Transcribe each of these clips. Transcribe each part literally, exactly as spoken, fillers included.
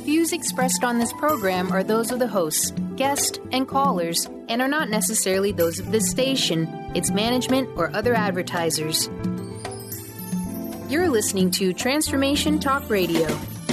Views expressed on this program are those of the hosts, guests, and callers, and are not necessarily those of this station, its management, or other advertisers. You're listening to Transformation Talk Radio.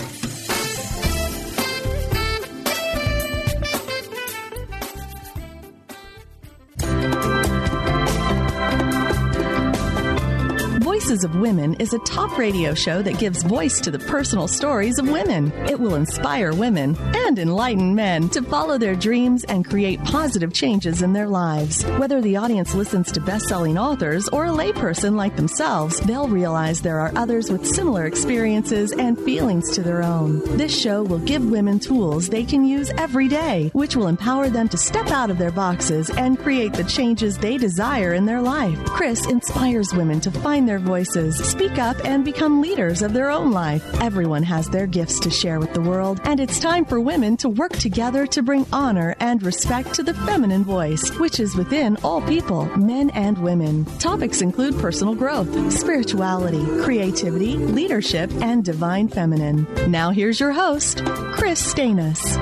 Voices of Women is a talk radio show that gives voice to the personal stories of women. It will inspire women and enlighten men to follow their dreams and create positive changes in their lives. Whether the audience listens to best-selling authors or a layperson like themselves, they'll realize there are others with similar experiences and feelings to their own. This show will give women tools they can use every day, which will empower them to step out of their boxes and create the changes they desire in their life. Chris inspires women to find their voices, speak up, and become leaders of their own life. Everyone has their gifts to share with the world, and it's time for women to work together to bring honor and respect to the feminine voice, which is within all people, men and women. Topics include personal growth, spirituality, creativity, leadership, and divine feminine. Now here's your host, Chris Stanis.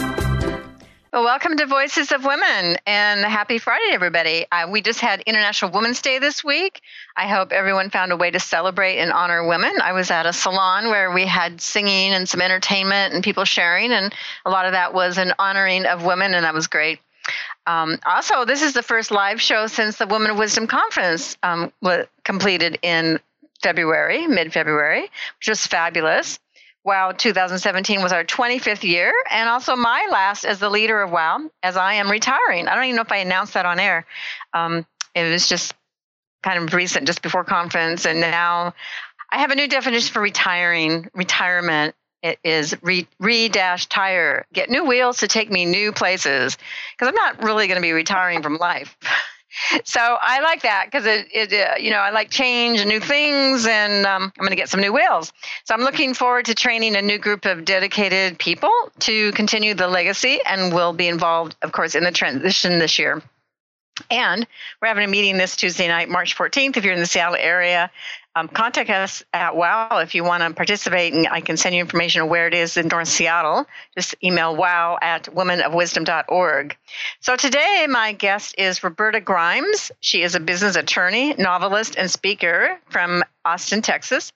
Well, welcome to Voices of Women, and happy Friday, everybody. Uh, we just had International Women's Day this week. I hope everyone found a way to celebrate and honor women. I was at a salon where we had singing and some entertainment and people sharing, and a lot of that was an honoring of women, and that was great. Um, also, this is the first live show since the Women of Wisdom Conference um, was completed in February, mid-February, which was fabulous. WOW two thousand seventeen was our twenty-fifth year, and also my last as the leader of WOW, as I am retiring. I don't even know if I announced that on air. Um, it was just kind of recent, just before conference, and now I have a new definition for retiring, retirement. It is re, re-dash tire, get new wheels to take me new places, because I'm not really going to be retiring from life. So I like that because it, it uh, you know, I like change and new things, and um, I'm going to get some new wheels. So I'm looking forward to training a new group of dedicated people to continue the legacy, and will be involved, of course, in the transition this year. And we're having a meeting this Tuesday night, March fourteenth. If you're in the Seattle area, um, contact us at WOW if you want to participate, and I can send you information on where it is in North Seattle. Just email wow at women of wisdom dot org. So today, my guest is Roberta Grimes. She is a business attorney, novelist, and speaker from Austin, Texas.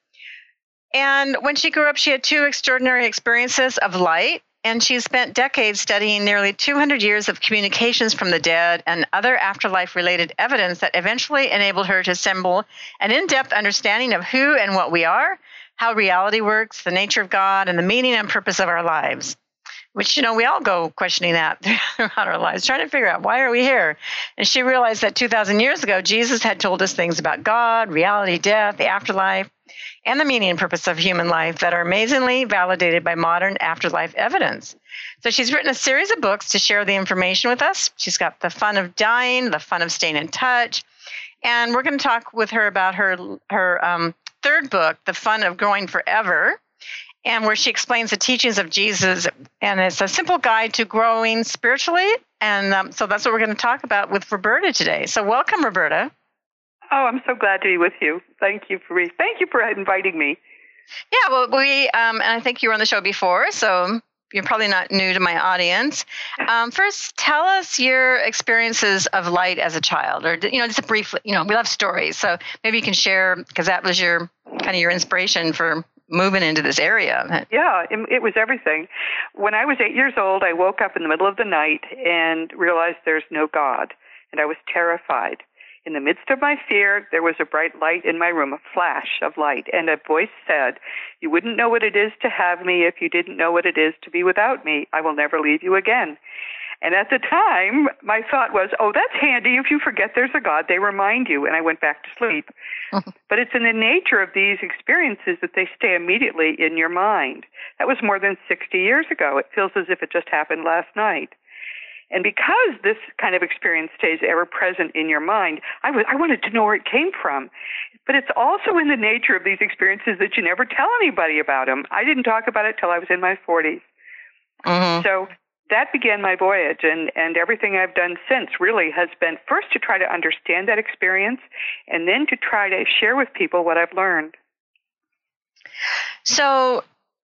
And when she grew up, she had two extraordinary experiences of light. And she spent decades studying nearly two hundred years of communications from the dead and other afterlife-related evidence that eventually enabled her to assemble an in-depth understanding of who and what we are, how reality works, the nature of God, and the meaning and purpose of our lives. Which, you know, we all go questioning that throughout our lives, trying to figure out, why are we here? And she realized that two thousand years ago, Jesus had told us things about God, reality, death, the afterlife, and the meaning and purpose of human life that are amazingly validated by modern afterlife evidence. So she's written a series of books to share the information with us. She's got The Fun of Dying, The Fun of Staying in Touch, and we're going to talk with her about her, her um, third book, The Fun of Growing Forever, and where she explains the teachings of Jesus, and it's a simple guide to growing spiritually, and um, so that's what we're going to talk about with Roberta today. So welcome, Roberta. Oh, I'm so glad to be with you. Thank you for thank you for inviting me. Yeah, well, we um, and I think you were on the show before, so you're probably not new to my audience. Um, first, tell us your experiences of light as a child, or you know, just a brief. You know, we love stories, so maybe you can share, because that was your kind of your inspiration for moving into this area. Yeah, it, it was everything. When I was eight years old, I woke up in the middle of the night and realized there's no God, and I was terrified. In the midst of my fear, there was a bright light in my room, a flash of light, and a voice said, "You wouldn't know what it is to have me if you didn't know what it is to be without me. I will never leave you again." And at the time, my thought was, oh, that's handy. If you forget there's a God, they remind you, and I went back to sleep. But it's in the nature of these experiences that they stay immediately in your mind. That was more than sixty years ago. It feels as if it just happened last night. And because this kind of experience stays ever present in your mind, I, w- I wanted to know where it came from. But it's also in the nature of these experiences that you never tell anybody about them. I didn't talk about it till I was in my forties. Mm-hmm. So that began my voyage, and, and everything I've done since really has been first to try to understand that experience, and then to try to share with people what I've learned. So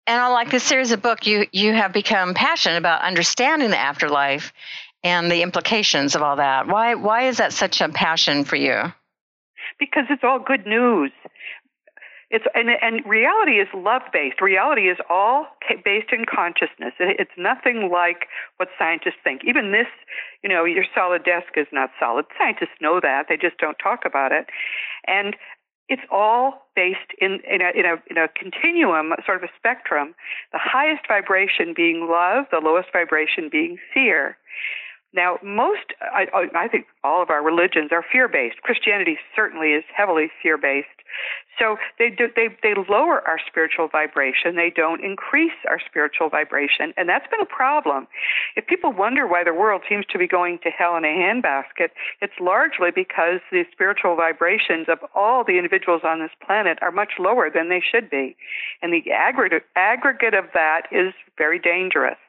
and I like this series of book, you you have become passionate about understanding the afterlife and the implications of all that. Why why is that such a passion for you? Because it's all good news. It's and, and reality is love-based. Reality is all based in consciousness. It's nothing like what scientists think. Even this, you know, your solid desk is not solid. Scientists know that. They just don't talk about it. And it's all based in, in, a, in, a, in a continuum, sort of a spectrum, the highest vibration being love, the lowest vibration being fear. Now, most, I, I think all of our religions are fear-based. Christianity certainly is heavily fear-based. So they do, they they lower our spiritual vibration. They don't increase our spiritual vibration, and that's been a problem. If people wonder why the world seems to be going to hell in a handbasket, it's largely because the spiritual vibrations of all the individuals on this planet are much lower than they should be, and the aggregate aggregate of that is very dangerous.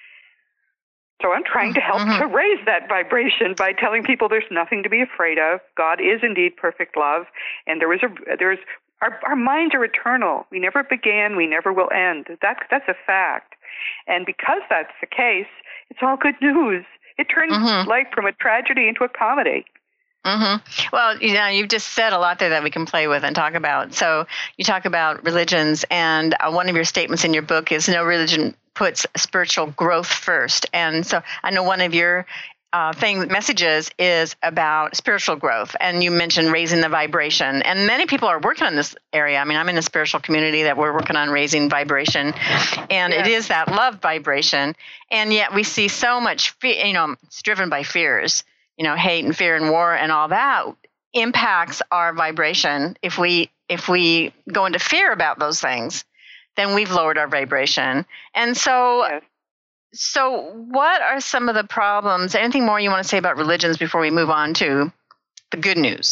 So I'm trying to help mm-hmm. to raise that vibration by telling people there's nothing to be afraid of. God is indeed perfect love, and there is a there's our our minds are eternal. We never began, we never will end. That's that's a fact. And because that's the case, it's all good news. It turns mm-hmm. life from a tragedy into a comedy. Mm-hmm. Well, you know, you've just said a lot there that we can play with and talk about. So you talk about religions, and uh, one of your statements in your book is no religion puts spiritual growth first. And so I know one of your uh, thing messages is about spiritual growth, and you mentioned raising the vibration. And many people are working on this area. I mean, I'm in a spiritual community that we're working on raising vibration, and yeah. it is that love vibration. And yet we see so much, fe- you know, it's driven by fears. You know, hate and fear and war and all that impacts our vibration. If we if we go into fear about those things, then we've lowered our vibration. And so, yes. so what are some of the problems? Anything more you want to say about religions before we move on to the good news?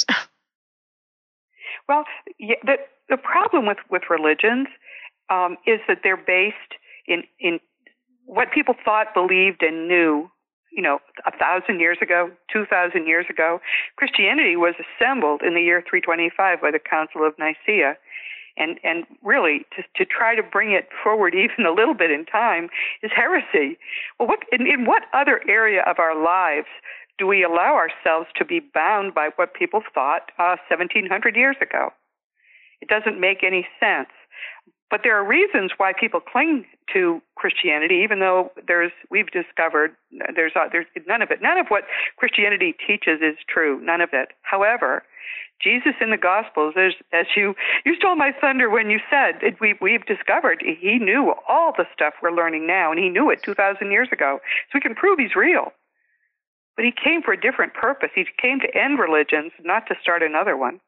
Well, yeah, the the problem with with religions um, is that they're based in in what people thought, believed, and knew. You know, a thousand years ago, two thousand years ago. Christianity was assembled in the year three twenty-five by the Council of Nicaea. And and really, to, to try to bring it forward even a little bit in time is heresy. Well, what in, in what other area of our lives do we allow ourselves to be bound by what people thought uh, seventeen hundred years ago? It doesn't make any sense. But there are reasons why people cling to Christianity, even though there's we've discovered there's uh, there's none of it. None of what Christianity teaches is true. None of it. However, Jesus in the Gospels, as, as you you stole my thunder when you said it, we we've discovered he knew all the stuff we're learning now, and he knew it two thousand years ago. So we can prove he's real. But he came for a different purpose. He came to end religions, not to start another one.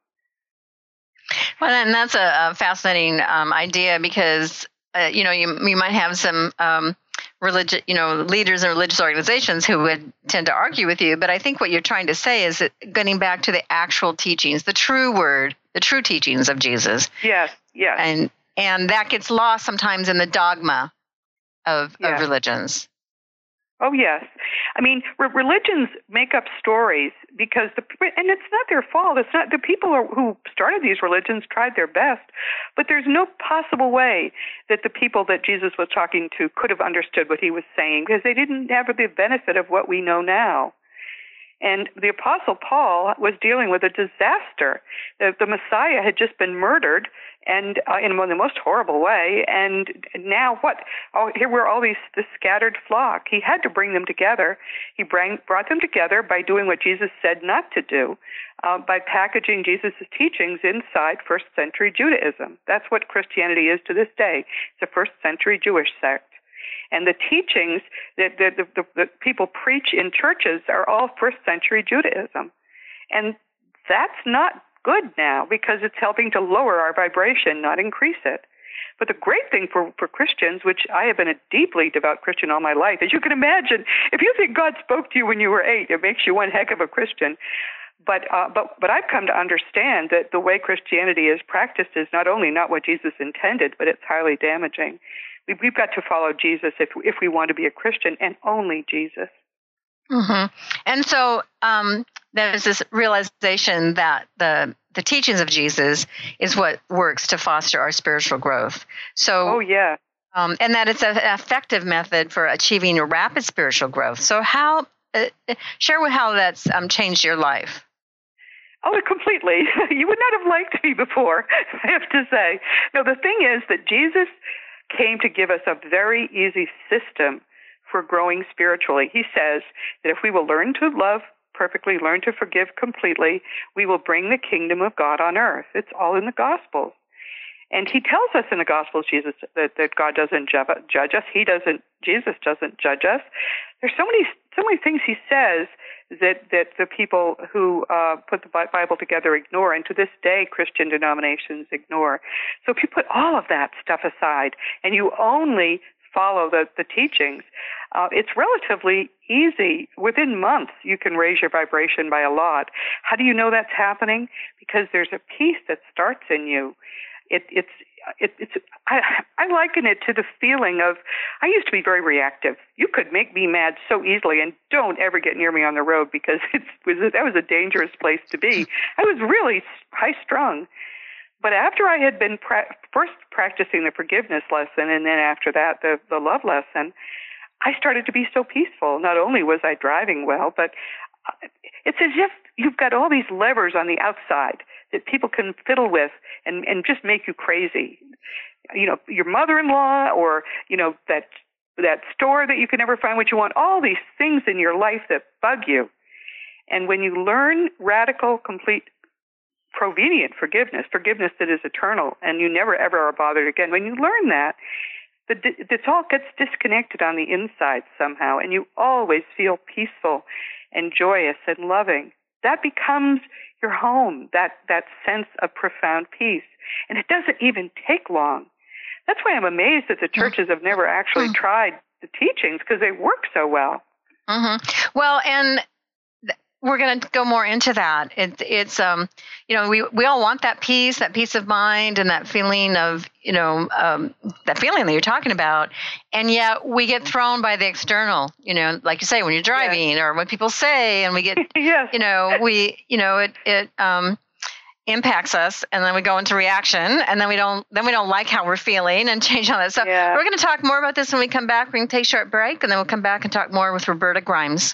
Well, and that's a, a fascinating um, idea because, uh, you know, you you might have some um, religious, you know, leaders in religious organizations who would tend to argue with you. But I think what you're trying to say is that getting back to the actual teachings, the true word, the true teachings of Jesus. Yes, yes. And and that gets lost sometimes in the dogma of, yes. of religions. Oh, yes. I mean, re- religions make up stories because, the and it's not their fault. It's not the people who started these religions tried their best, but there's no possible way that the people that Jesus was talking to could have understood what he was saying because they didn't have the benefit of what we know now. And the Apostle Paul was dealing with a disaster. The, the Messiah had just been murdered, and uh, in the most horrible way. And now what? Oh, here were all these this scattered flock. He had to bring them together. He bring, brought them together by doing what Jesus said not to do, uh, by packaging Jesus' teachings inside first century Judaism. That's what Christianity is to this day. It's a first century Jewish sect. And the teachings that the, the, the people preach in churches are all first century Judaism. And that's not good now because it's helping to lower our vibration, not increase it. But the great thing for, for Christians, which I have been a deeply devout Christian all my life, as you can imagine, if you think God spoke to you when you were eight, it makes you one heck of a Christian. But uh, but but I've come to understand that the way Christianity is practiced is not only not what Jesus intended, but it's highly damaging. We've got to follow Jesus if if we want to be a Christian, and only Jesus. Mm-hmm. And so um, there's this realization that the the teachings of Jesus is what works to foster our spiritual growth. So, oh yeah. Um, and that it's a, an effective method for achieving a rapid spiritual growth. So how, uh, share with how that's um, changed your life. Oh, completely. You would not have liked me before, I have to say. No, the thing is that Jesus came to give us a very easy system for growing spiritually. He says that if we will learn to love perfectly, learn to forgive completely, we will bring the kingdom of God on earth. It's all in the Gospels. And he tells us in the Gospels, Jesus, that, that God doesn't ju- judge us. He doesn't, Jesus doesn't judge us. There's so many, so many things he says that, that the people who uh, put the Bible together ignore, and to this day, Christian denominations ignore. So if you put all of that stuff aside and you only follow the, the teachings, uh, it's relatively easy. Within months, you can raise your vibration by a lot. How do you know that's happening? Because there's a peace that starts in you. It, it's it, it's I, I liken it to the feeling of, I used to be very reactive. You could make me mad so easily, and don't ever get near me on the road because it was that was a dangerous place to be. I was really high strung. But after I had been pra- first practicing the forgiveness lesson, and then after that the the love lesson, I started to be so peaceful. Not only was I driving well, but it's as if you've got all these levers on the outside that people can fiddle with and, and just make you crazy. You know, your mother-in-law, or, you know, that that store that you can never find what you want, all these things in your life that bug you. And when you learn radical, complete, provenient forgiveness, forgiveness that is eternal, and you never ever are bothered again, when you learn that, the, it all gets disconnected on the inside somehow, and you always feel peaceful and joyous and loving. That becomes your home, that, that sense of profound peace. And it doesn't even take long. That's why I'm amazed that the churches have never actually tried the teachings, because they work so well. Mm-hmm. Well, and th- we're going to go more into that. It, it's, um, you know, we, we all want that peace, that peace of mind, and that feeling of, you know, um, that feeling that you're talking about. And yet we get thrown by the external, you know, like you say, when you're driving, yes, or when people say, and we get, yes, you know, we, you know, it, it, um, impacts us, and then we go into reaction, and then we don't, then we don't like how we're feeling and change on that. So yeah, we're going to talk more about this when we come back. We're going to take a short break, and then we'll come back and talk more with Roberta Grimes.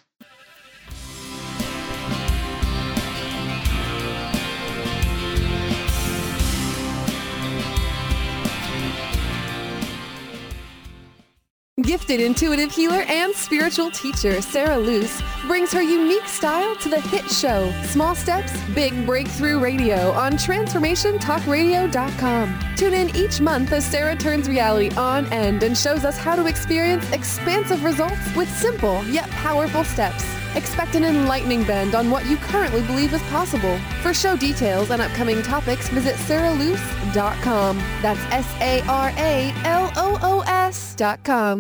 Gifted intuitive healer and spiritual teacher Sarah Luce brings her unique style to the hit show Small Steps, Big Breakthrough Radio on transformation talk radio dot com. Tune in each month as Sarah turns reality on end and shows us how to experience expansive results with simple yet powerful steps. Expect an enlightening bend on what you currently believe is possible. For show details and upcoming topics, visit sarah luce dot com. That's S A R A L O O S dot com.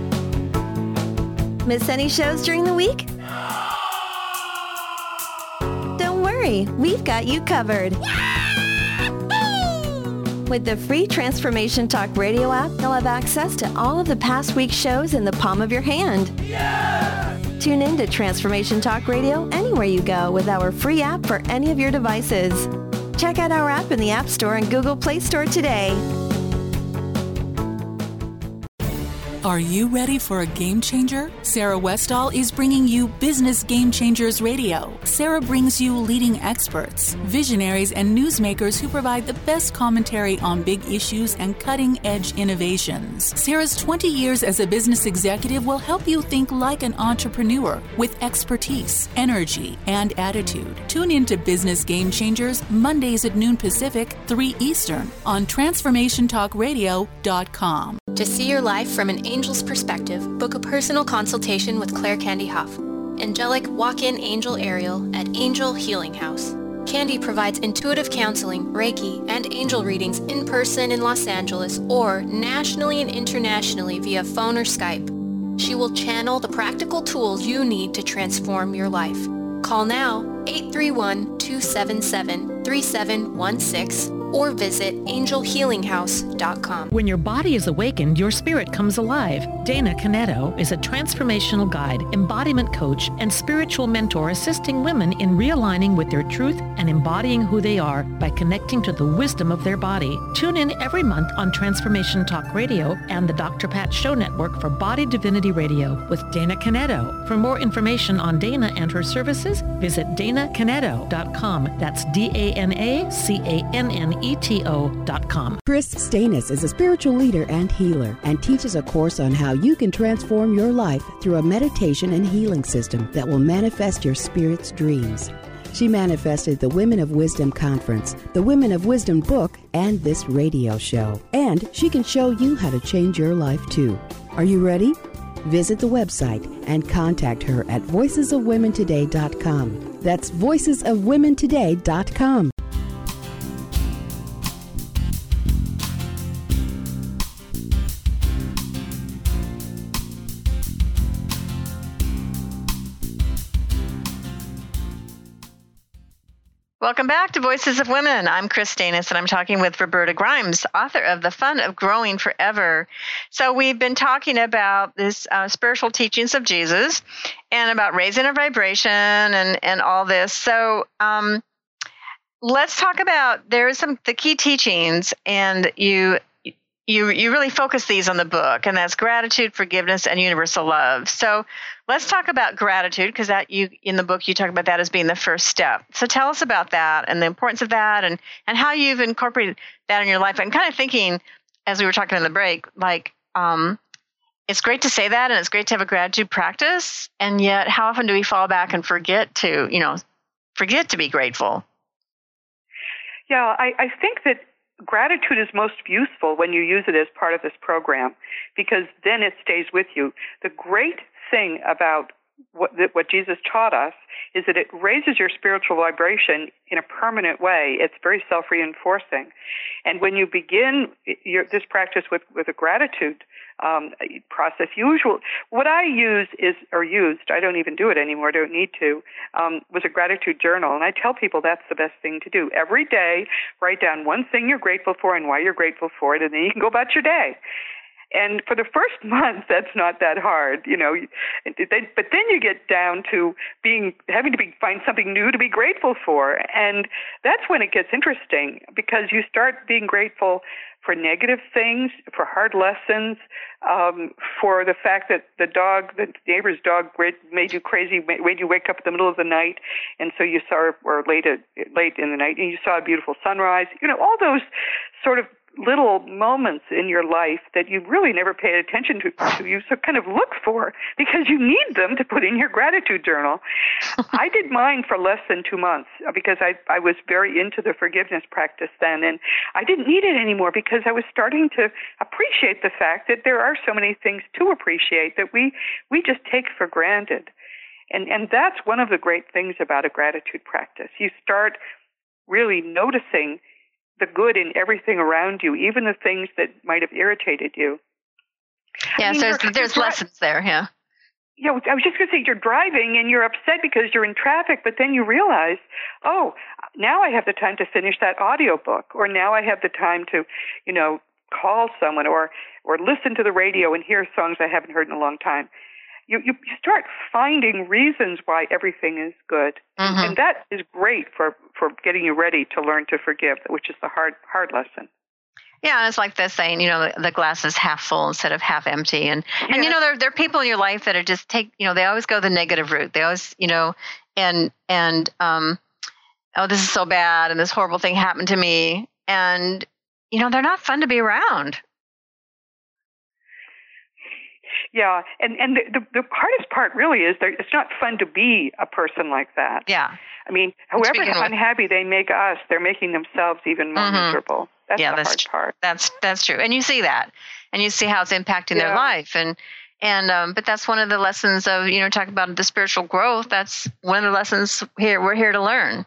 Miss any shows during the week? Don't worry, we've got you covered. With the free Transformation Talk Radio app, you'll have access to all of the past week's shows in the palm of your hand. Yeah! Tune in to Transformation Talk Radio anywhere you go with our free app for any of your devices. Check out our app in the App Store and Google Play Store today. Are you ready for a game changer? Sarah Westall is bringing you Business Game Changers Radio. Sarah brings you leading experts, visionaries, and newsmakers who provide the best commentary on big issues and cutting-edge innovations. Sarah's twenty years as a business executive will help you think like an entrepreneur with expertise, energy, and attitude. Tune in to Business Game Changers Mondays at noon Pacific, three Eastern on transformation talk radio dot com. To see your life from an angel's perspective, book a personal consultation with Claire Candy Huff, angelic walk-in angel Ariel at Angel Healing House. Candy provides intuitive counseling, Reiki, and angel readings in person in Los Angeles or nationally and internationally via phone or Skype. She will channel the practical tools you need to transform your life. Call now, eight three one, two seven seven, three seven one six or visit angel healing house dot com. When your body is awakened, your spirit comes alive. Dana Canetto is a transformational guide, embodiment coach, and spiritual mentor assisting women in realigning with their truth and embodying who they are by connecting to the wisdom of their body. Tune in every month on Transformation Talk Radio and the Doctor Pat Show Network for Body Divinity Radio with Dana Canetto. For more information on Dana and her services, visit dana canetto dot com. That's D A N A C A N N E T O dot com. Chris Stanis is a spiritual leader and healer and teaches a course on how you can transform your life through a meditation and healing system that will manifest your spirit's dreams. She manifested the Women of Wisdom Conference, the Women of Wisdom book, and this radio show. And she can show you how to change your life too. Are you ready? Visit the website and contact her at voices of women today dot com. That's voices of women today dot com. Welcome back to Voices of Women. I'm Chris Stanis, and I'm talking with Roberta Grimes, author of The Fun of Growing Forever. So we've been talking about this uh, spiritual teachings of Jesus and about raising a vibration and, and all this. So um, let's talk about, there are some the key teachings, and you you you really focus these on the book, and that's gratitude, forgiveness, and universal love. So let's talk about gratitude, because that you in the book you talk about that as being the first step. So tell us about that and the importance of that, and and how you've incorporated that in your life. I'm kind of thinking, as we were talking in the break, like um, it's great to say that, and it's great to have a gratitude practice, and yet how often do we fall back and forget to, you know, forget to be grateful? Yeah, I, I think that gratitude is most useful when you use it as part of this program, because then it stays with you. The great thing about what, what Jesus taught us is that it raises your spiritual vibration in a permanent way. It's very self-reinforcing. And when you begin your, this practice with, with a gratitude um, process, usual, what I use is, or used, I don't even do it anymore, don't need to, um, was a gratitude journal. And I tell people that's the best thing to do. Every day, write down one thing you're grateful for and why you're grateful for it, and then you can go about your day. And for the first month, that's not that hard, you know. But then you get down to being having to be, find something new to be grateful for, and that's when it gets interesting, because you start being grateful for negative things, for hard lessons, um, for the fact that the dog, the neighbor's dog, made you crazy, made you wake up in the middle of the night, and so you saw, or late at, late in the night, and you saw a beautiful sunrise. You know, all those sort of little moments in your life that you really never paid attention to, to you so kind of look for, because you need them to put in your gratitude journal. I did mine for less than two months because I, I was very into the forgiveness practice then, and I didn't need it anymore because I was starting to appreciate the fact that there are so many things to appreciate that we, we just take for granted. And, and that's one of the great things about a gratitude practice. You start really noticing the good in everything around you, even the things that might have irritated you. Yeah, I mean, so there's, there's dri- lessons there, yeah. Yeah, I was just going to say, you're driving and you're upset because you're in traffic, but then you realize, oh, now I have the time to finish that audiobook, or now I have the time to, you know, call someone, or or listen to the radio and hear songs I haven't heard in a long time. You, you start finding reasons why everything is good. Mm-hmm. And that is great for, for getting you ready to learn to forgive, which is the hard hard lesson. Yeah, and it's like the saying, you know, the, the glass is half full instead of half empty. And, yeah. and you know, there, there are people in your life that are just take, you know, they always go the negative route. They always, you know, and, and um, oh, this is so bad, and this horrible thing happened to me. And, you know, they're not fun to be around. Yeah, and, and the, the, the hardest part really is that it's not fun to be a person like that. Yeah. I mean, however unhappy they make us, they're making themselves even more mm-hmm. miserable. That's yeah, the that's hard tr- part. That's that's true. And you see that. And you see how it's impacting yeah. their life. And and um, but that's one of the lessons of, you know, talking about the spiritual growth. That's one of the lessons here we're here to learn.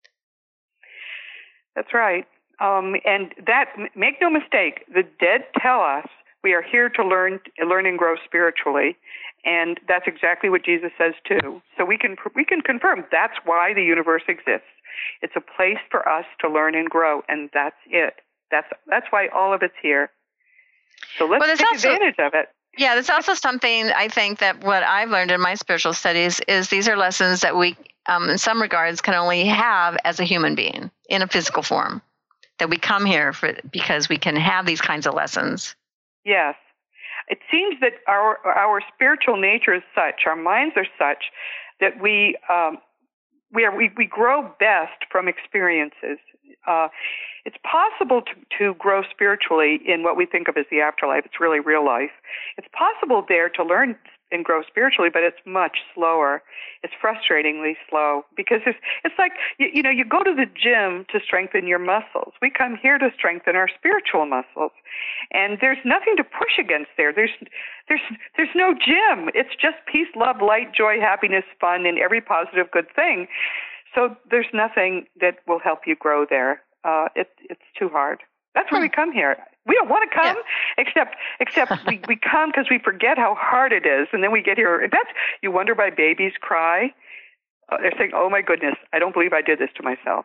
That's right. Um, and that, make no mistake, the dead tell us we are here to learn, learn and grow spiritually, and that's exactly what Jesus says too. So we can we can confirm that's why the universe exists. It's a place for us to learn and grow, and that's it. That's that's why all of it's here. So let's well, take also, advantage of it. Yeah, there's also something I think that what I've learned in my spiritual studies is these are lessons that we, um, in some regards, can only have as a human being in a physical form. That we come here for because we can have these kinds of lessons. Yes. It seems that our our spiritual nature is such, our minds are such, that we um, we, are, we we grow best from experiences. Uh, it's possible to, to grow spiritually in what we think of as the afterlife. It's really real life. It's possible there to learn and grow spiritually, but it's much slower. It's frustratingly slow because it's, it's like, you, you know, you go to the gym to strengthen your muscles. We come here to strengthen our spiritual muscles. And there's nothing to push against there. There's, there's, there's no gym. It's just peace, love, light, joy, happiness, fun, and every positive good thing. So there's nothing that will help you grow there. Uh, it, it's too hard. That's why we come here. We don't want to come, yeah. except except we, we come because we forget how hard it is, and then we get here. That's you wonder why babies cry. Uh, they're saying, "Oh my goodness, I don't believe I did this to myself."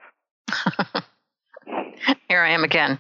Here I am again.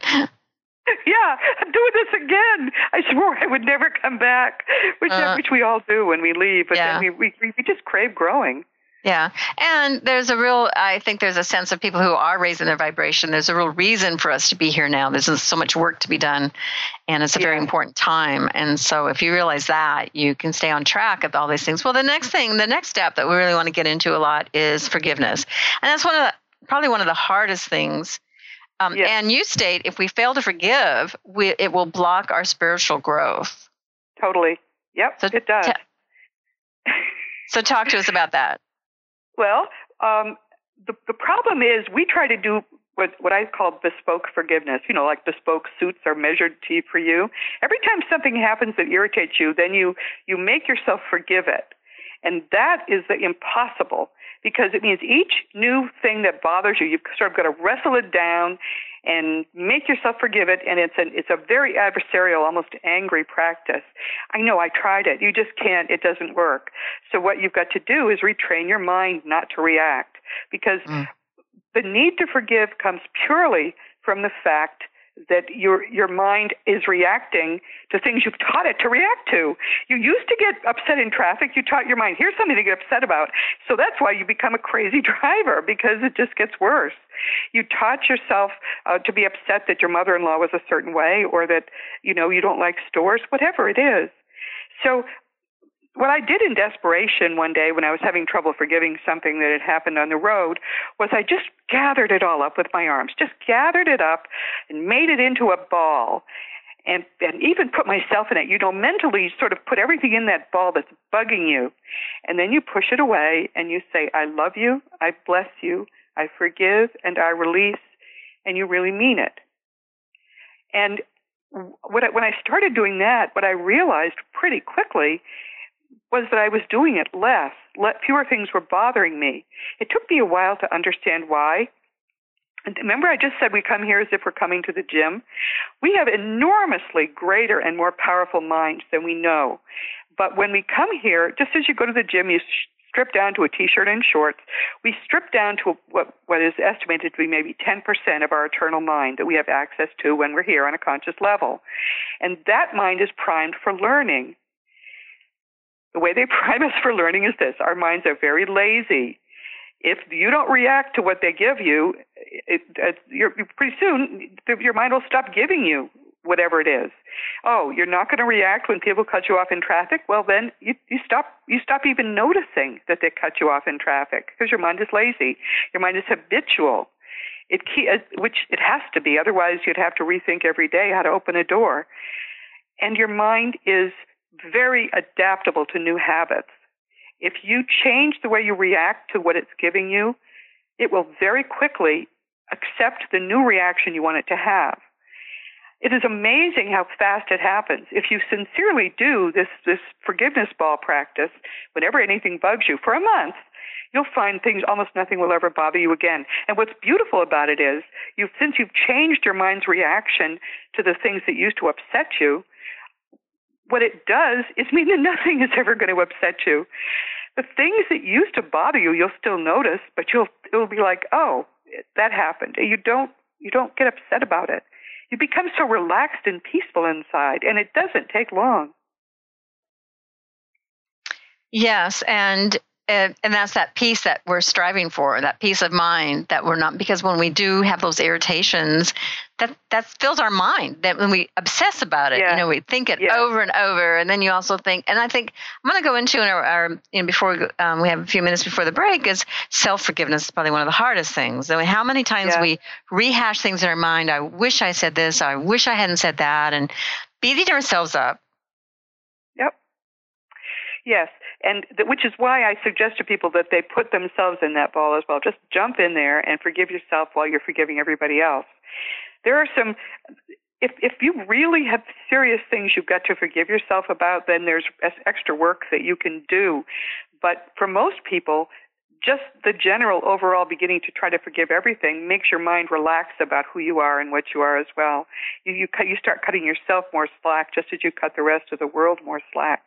Yeah, I'm doing this again. I swore I would never come back, which uh, which we all do when we leave. But yeah. then we, we we just crave growing. Yeah. And there's a real, I think there's a sense of people who are raising their vibration. There's a real reason for us to be here now. There's so much work to be done, and it's a yeah. very important time. And so if you realize that, you can stay on track of all these things. Well, the next thing, the next step that we really want to get into a lot is forgiveness. And that's one of the, probably one of the hardest things. Um, yes. And you state if we fail to forgive, we, it will block our spiritual growth. Totally. Yep, so it does. T- so talk to us about that. Well, um, the the problem is we try to do what, what I call bespoke forgiveness, you know, like bespoke suits are measured to for you. Every time something happens that irritates you, then you, you make yourself forgive it. And that is the impossible, because it means each new thing that bothers you, you've sort of got to wrestle it down and make yourself forgive it. And it's a, it's a very adversarial, almost angry practice. I know, I tried it. You just can't. It doesn't work. So what you've got to do is retrain your mind not to react, because mm. the need to forgive comes purely from the fact that your your mind is reacting to things you've taught it to react to. You used to get upset in traffic. You taught your mind, here's something to get upset about. So that's why you become a crazy driver, because it just gets worse. You taught yourself uh, to be upset that your mother-in-law was a certain way, or that, you know, you don't like stores, whatever it is. So what I did in desperation one day when I was having trouble forgiving something that had happened on the road was I just gathered it all up with my arms, just gathered it up and made it into a ball, and, and even put myself in it. You know, mentally sort of put everything in that ball that's bugging you, and then you push it away and you say, I love you, I bless you, I forgive, and I release, and you really mean it. And what I, when I started doing that, what I realized pretty quickly was that I was doing it less. Let, fewer things were bothering me. It took me a while to understand why. And remember, I just said we come here as if we're coming to the gym? We have enormously greater and more powerful minds than we know. But when we come here, just as you go to the gym, you strip down to a T-shirt and shorts. We strip down to what, what is estimated to be maybe ten percent of our eternal mind that we have access to when we're here on a conscious level. And that mind is primed for learning. The way they prime us for learning is this. Our minds are very lazy. If you don't react to what they give you, it, it, you're, pretty soon your mind will stop giving you whatever it is. Oh, you're not going to react when people cut you off in traffic? Well, then you, you stop you stop even noticing that they cut you off in traffic, because your mind is lazy. Your mind is habitual. It key, which it has to be. Otherwise, you'd have to rethink every day how to open a door. And your mind is very adaptable to new habits. If you change the way you react to what it's giving you, it will very quickly accept the new reaction you want it to have. It is amazing how fast it happens. If you sincerely do this, this forgiveness ball practice, whenever anything bugs you, for a month, you'll find things, almost nothing will ever bother you again. And what's beautiful about it is, you've, since you've changed your mind's reaction to the things that used to upset you, what it does is mean that nothing is ever going to upset you. The things that used to bother you, you'll still notice, but you'll it'll be like, oh, that happened. You don't you don't get upset about it. You become so relaxed and peaceful inside, and it doesn't take long. Yes, and and, and that's that peace that we're striving for, that peace of mind that we're not, because when we do have those irritations, that that fills our mind. That when we obsess about it, yeah. you know, we think it yeah. over and over, and then you also think. And I think I'm going to go into in our, our you know, before we, go, um, we have a few minutes before the break is self-forgiveness is probably one of the hardest things. I mean, how many times yeah. we rehash things in our mind? I wish I said this. I wish I hadn't said that, and beating ourselves up. Yep. Yes. And th- which is why I suggest to people that they put themselves in that ball as well. Just jump in there and forgive yourself while you're forgiving everybody else. There are some, if if you really have serious things you've got to forgive yourself about, then there's extra work that you can do. But for most people, just the general overall beginning to try to forgive everything makes your mind relax about who you are and what you are as well. You you, cut, you start cutting yourself more slack just as you cut the rest of the world more slack.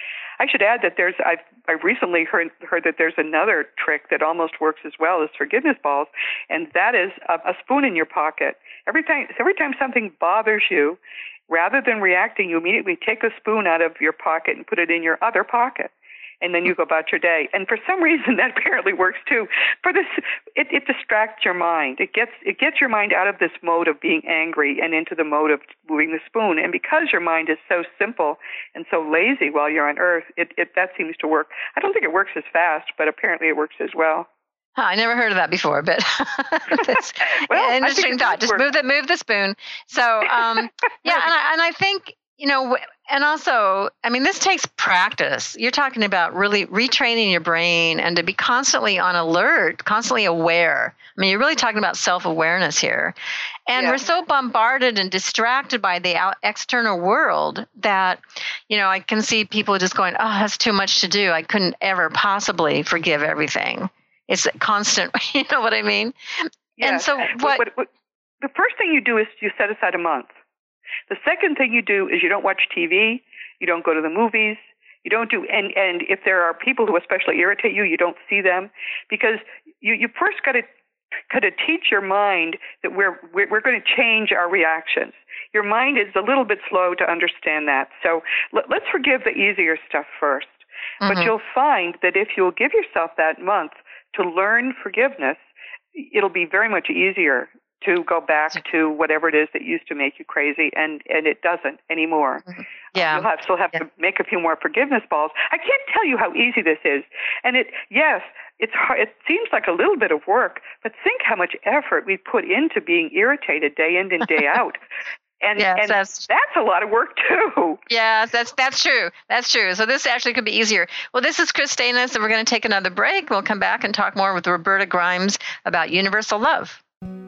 I should add that there's I've I recently heard heard that there's another trick that almost works as well as forgiveness balls, and that is a, a spoon in your pocket. Every time every time something bothers you, rather than reacting, you immediately take a spoon out of your pocket and put it in your other pocket. And then you go about your day. And for some reason, that apparently works too. For this, it, it distracts your mind. It gets it gets your mind out of this mode of being angry and into the mode of moving the spoon. And because your mind is so simple and so lazy while you're on Earth, it, it that seems to work. I don't think it works as fast, but apparently it works as well. Huh, I never heard of that before, but that's well, an interesting thought. Just work. move the move the spoon. So um, yeah, and I, and I think. You know, and also, I mean, this takes practice. You're talking about really retraining your brain and to be constantly on alert, constantly aware. I mean, you're really talking about self-awareness here. And yeah. we're so bombarded and distracted by the out external world that, you know, I can see people just going, oh, that's too much to do. I couldn't ever possibly forgive everything. It's constant, you know what I mean? Yeah. And so what, what, what, what the first thing you do is you set aside a month. The second thing you do is you don't watch T V, you don't go to the movies, you don't do, and, and if there are people who especially irritate you, you don't see them, because you, you first got to got to teach your mind that we're, we're, we're going to change our reactions. Your mind is a little bit slow to understand that. So let, let's forgive the easier stuff first. Mm-hmm. But you'll find that if you'll give yourself that month to learn forgiveness, it'll be very much easier to go back to whatever it is that used to make you crazy, and, and it doesn't anymore. Yeah. You'll have, still have yeah. to make a few more forgiveness balls. I can't tell you how easy this is. And it, yes, it's hard. It seems like a little bit of work, but think how much effort we put into being irritated day in and day out. And, yes, and that's, that's a lot of work too. Yes, that's that's true. That's true. So this actually could be easier. Well, this is Chris Stainis, and we're going to take another break. We'll come back and talk more with Roberta Grimes about universal love.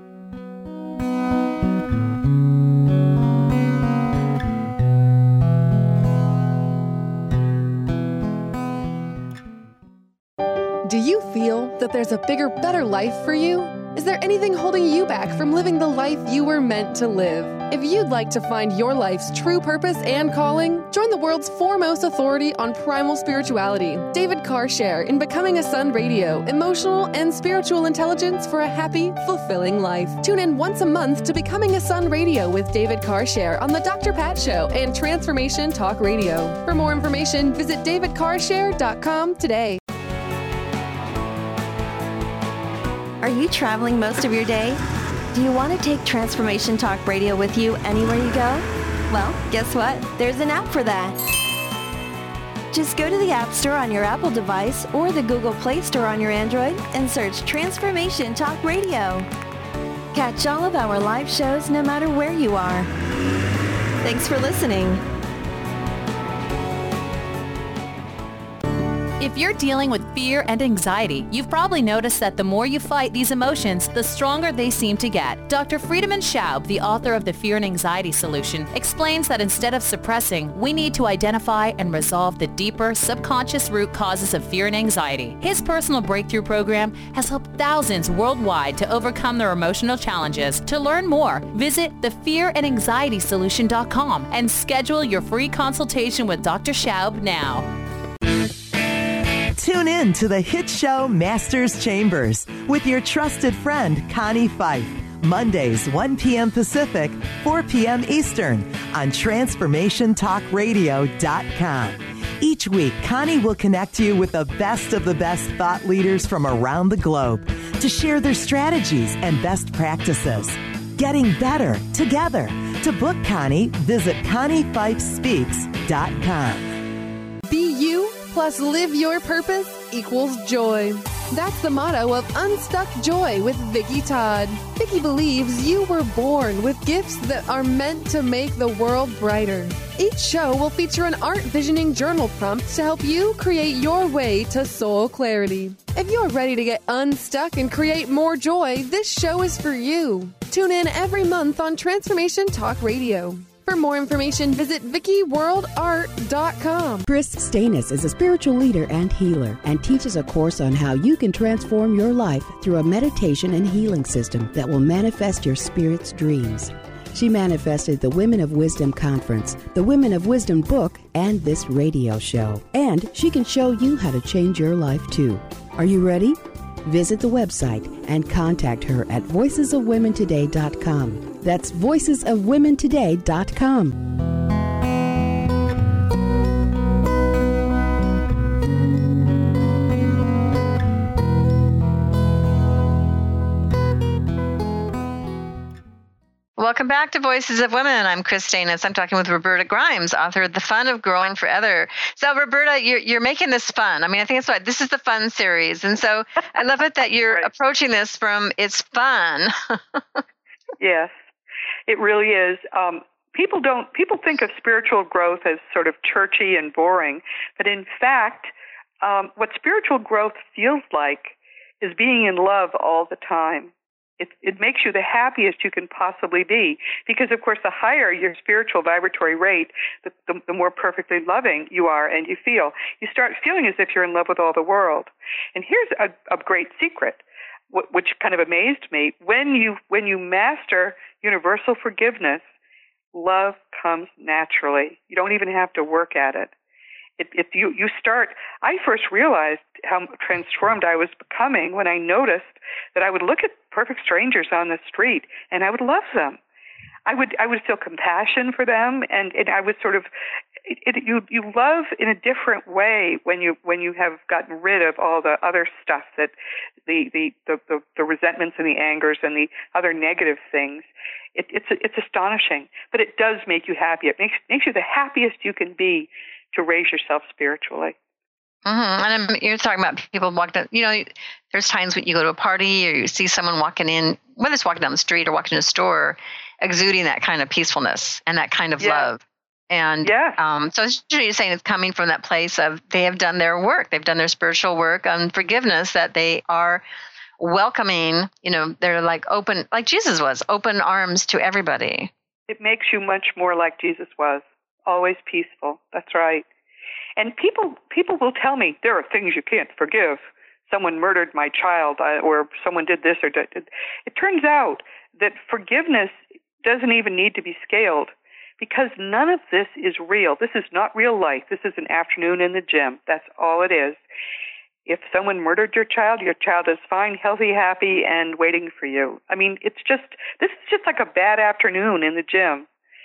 Do you feel that there's a bigger, better life for you? Is there anything holding you back from living the life you were meant to live? If you'd like to find your life's true purpose and calling, join the world's foremost authority on primal spirituality, David Carshare, in Becoming a Sun Radio, emotional and spiritual intelligence for a happy, fulfilling life. Tune in once a month to Becoming a Sun Radio with David Carshare on The Doctor Pat Show and Transformation Talk Radio. For more information, visit david carshare dot com today. Are you traveling most of your day? Do you want to take Transformation Talk Radio with you anywhere you go? Well, guess what? There's an app for that. Just go to the App Store on your Apple device or the Google Play Store on your Android and search Transformation Talk Radio. Catch all of our live shows no matter where you are. Thanks for listening. If you're dealing with fear and anxiety, you've probably noticed that the more you fight these emotions, the stronger they seem to get. Doctor Friedemann Schaub, the author of The Fear and Anxiety Solution, explains that instead of suppressing, we need to identify and resolve the deeper, subconscious root causes of fear and anxiety. His personal breakthrough program has helped thousands worldwide to overcome their emotional challenges. To learn more, visit the fear and anxiety solution dot com and schedule your free consultation with Doctor Schaub now. Tune in to the hit show Masters Chambers with your trusted friend Connie Fife. Mondays, one p.m. Pacific, four p.m. Eastern on transformation talk radio dot com. Each week, Connie will connect you with the best of the best thought leaders from around the globe to share their strategies and best practices. Getting better together. To book Connie, visit connie fife speaks dot com. Be you plus live your purpose equals joy. That's the motto of Unstuck Joy with Vicki Todd. Vicki believes you were born with gifts that are meant to make the world brighter. Each show will feature an art visioning journal prompt to help you create your way to soul clarity. If you're ready to get unstuck and create more joy, this show is for you. Tune in every month on Transformation Talk Radio. For more information, visit Vicki World Art dot com. Chris Stanis is a spiritual leader and healer and teaches a course on how you can transform your life through a meditation and healing system that will manifest your spirit's dreams. She manifested the Women of Wisdom Conference, the Women of Wisdom book, and this radio show. And she can show you how to change your life too. Are you ready? Visit the website and contact her at voices of women today dot com. That's voices of women today dot com. Welcome back to Voices of Women. I'm Chris Stanis. I'm talking with Roberta Grimes, author of The Fun of Growing Forever. So, Roberta, you're, you're making this fun. I mean, I think that's why this is the fun series. And so I love it that you're right. approaching this from it's fun. Yes, it really is. Um, people don't, people think of spiritual growth as sort of churchy and boring. But in fact, um, what spiritual growth feels like is being in love all the time. It, it makes you the happiest you can possibly be because, of course, the higher your spiritual vibratory rate, the, the, the more perfectly loving you are and you feel. You start feeling as if you're in love with all the world. And here's a, a great secret, which kind of amazed me. When you when you master universal forgiveness, love comes naturally. You don't even have to work at it. If, if you, you start, I first realized how transformed I was becoming when I noticed that I would look at perfect strangers on the street and I would love them. I would I would feel compassion for them, and, and I would sort of it, it, you you love in a different way when you when you have gotten rid of all the other stuff that the the the, the, the resentments and the angers and the other negative things. It, it's it's astonishing, but it does make you happy. It makes makes you the happiest you can be to raise yourself spiritually. Mm-hmm. And I'm, you're talking about people walking, you know, there's times when you go to a party or you see someone walking in, whether it's walking down the street or walking in a store, exuding that kind of peacefulness and that kind of yeah. love. And yeah. um, so you're saying it's coming from that place of they have done their work. They've done their spiritual work on forgiveness, that they are welcoming, you know, they're like open, like Jesus was, open arms to everybody. It makes you much more like Jesus was, always peaceful. That's right. And people people will tell me there are things you can't forgive. Someone murdered my child, uh, or someone did this or did. It turns out that forgiveness doesn't even need to be scaled because none of this is real. This is not real life. This is an afternoon in the gym. That's all it is. If someone murdered your child, your child is fine, healthy, happy, and waiting for you. I mean, it's just this is just like a bad afternoon in the gym.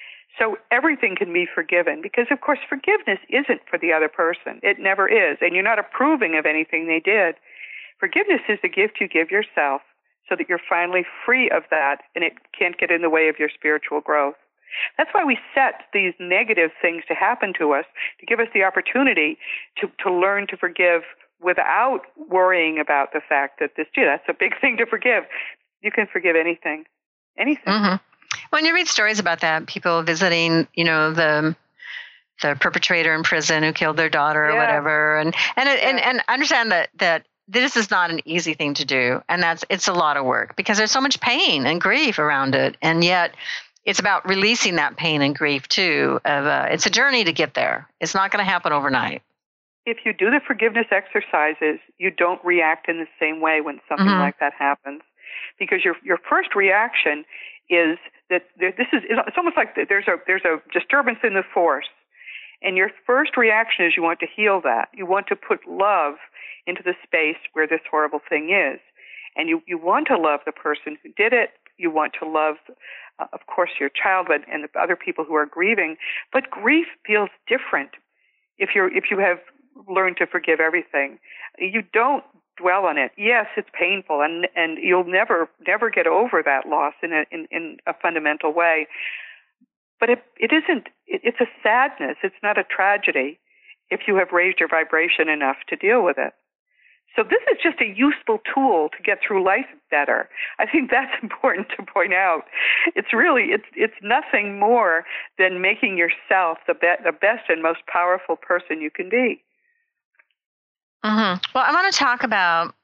So everything can be forgiven because, of course, forgiveness isn't for the other person. It never is. And you're not approving of anything they did. Forgiveness is the gift you give yourself so that you're finally free of that and it can't get in the way of your spiritual growth. That's why we set these negative things to happen to us, to give us the opportunity to, to learn to forgive without worrying about the fact that this, gee, that's a big thing to forgive. You can forgive anything, anything. Mm-hmm. When you read stories about that, people visiting, you know, the the perpetrator in prison who killed their daughter yeah. or whatever, and and, yeah. and and understand that that this is not an easy thing to do, and that's it's a lot of work because there's so much pain and grief around it, and yet it's about releasing that pain and grief too. Of uh, it's a journey to get there. It's not going to happen overnight. If you do the forgiveness exercises, you don't react in the same way when something mm-hmm. like that happens, because your your first reaction is that this is it's almost like there's a there's a disturbance in the force, and your first reaction is you want to heal that. You want to put love into the space where this horrible thing is. And you, you want to love the person who did it. You want to love, uh, of course, your child and, and the other people who are grieving. But grief feels different if you're if you have learned to forgive everything. You don't dwell on it. Yes, it's painful, and and you'll never never get over that loss in a in, in a fundamental way. But it it isn't. It, it's a sadness. It's not a tragedy if you have raised your vibration enough to deal with it. So this is just a useful tool to get through life better. I think that's important to point out. It's really, it's it's nothing more than making yourself the, be- the best and most powerful person you can be. Mm-hmm. Well, I want to talk about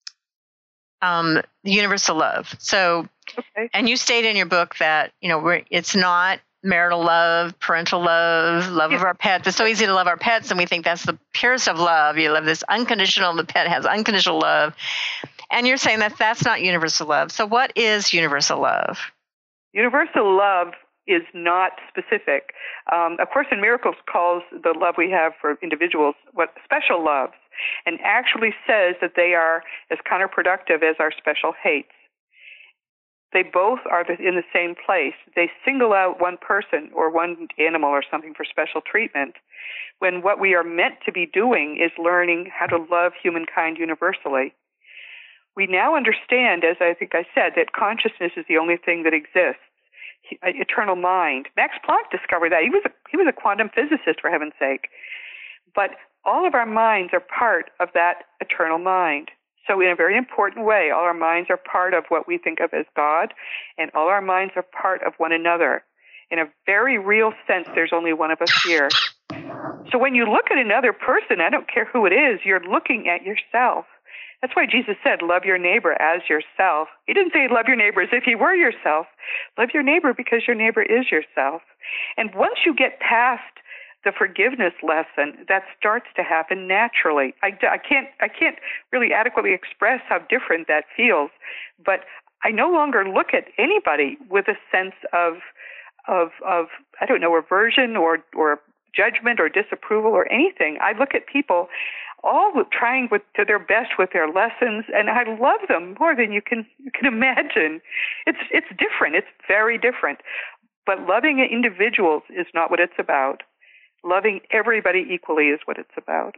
um, universal love. So, okay. And you state in your book that, you know, we're, it's not marital love, parental love, love yeah. of our pets. It's so easy to love our pets, and we think that's the purest of love. You love this unconditional, the pet has unconditional love. And you're saying that that's not universal love. So what is universal love? Universal love is not specific. Um, A Course in Miracles calls the love we have for individuals what special loves, and actually says that they are as counterproductive as our special hates. They both are in the same place. They single out one person or one animal or something for special treatment, when what we are meant to be doing is learning how to love humankind universally. We now understand, as I think I said, that consciousness is the only thing that exists, eternal mind. Max Planck discovered that. He was a, he was a quantum physicist, for heaven's sake. But all of our minds are part of that eternal mind. So in a very important way, all our minds are part of what we think of as God, and all our minds are part of one another. In a very real sense, there's only one of us here. So when you look at another person, I don't care who it is, you're looking at yourself. That's why Jesus said, love your neighbor as yourself. He didn't say love your neighbor as if he were yourself. Love your neighbor because your neighbor is yourself. And once you get past the forgiveness lesson, that starts to happen naturally. I, I can't I can't really adequately express how different that feels, but I no longer look at anybody with a sense of of of I don't know, aversion or or judgment or disapproval or anything. I look at people all trying with, to their best with their lessons, and I love them more than you can you can imagine. It's it's different. It's very different. But loving individuals is not what it's about. Loving everybody equally is what it's about.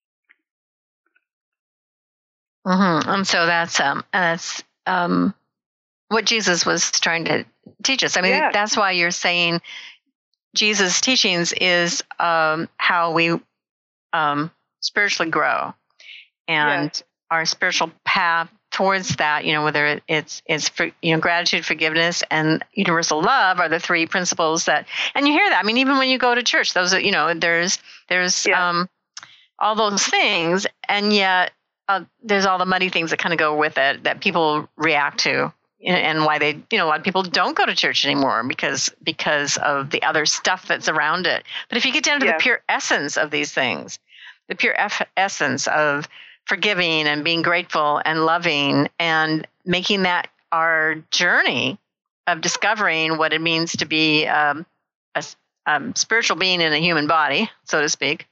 Mm-hmm. And so that's um, that's um, what Jesus was trying to teach us. I mean, yes. That's why you're saying Jesus' teachings is um, how we um, spiritually grow, and yes. our spiritual path towards that. You know, whether it's it's for, you know, gratitude, forgiveness, and universal love are the three principles that. And you hear that. I mean, even when you go to church, those are, you know, there's there's yeah. um, all those things, and yet uh, there's all the muddy things that kind of go with it that people react to, and why they, you know, a lot of people don't go to church anymore because because of the other stuff that's around it. But if you get down to yeah. the pure essence of these things, the pure eff- essence of forgiving and being grateful and loving and making that our journey of discovering what it means to be um, a um, spiritual being in a human body, so to speak.